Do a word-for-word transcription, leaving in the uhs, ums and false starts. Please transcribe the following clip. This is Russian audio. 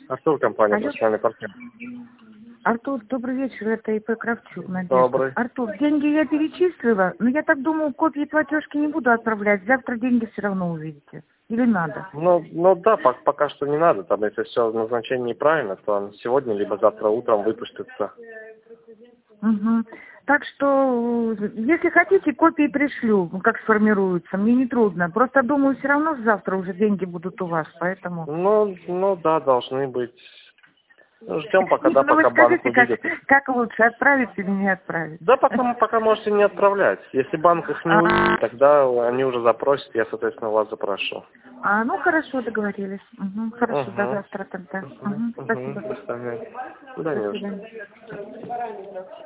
Артур, компания Алло. «Профессиональный партнер». Артур, добрый вечер, это ИП Кравчук, Надежда. Добрый. Артур, деньги я перечислила, но я так думаю, копии платежки не буду отправлять, завтра деньги все равно увидите. Или надо? Ну, ну да, по- пока что не надо. Там, если все назначение неправильно, то он сегодня либо завтра утром выпустится. Угу. Так что, э, если хотите, копии пришлю, как сформируются, мне не трудно. Просто думаю, все равно завтра уже деньги будут у вас, поэтому... Ну, ну да, должны быть. Ну, ждем пока, Нет, да, ну вы пока банк скажите, как, увидит. как лучше, отправить или не отправить? Да, пока, пока можете не отправлять. Если банк их не А, увидит, тогда они уже запросят, я, соответственно, вас запрошу. а, ну хорошо, договорились. Угу, хорошо, до Угу. завтра тогда. Угу. Угу, Угу. спасибо. До свидания. До До свидания. свидания.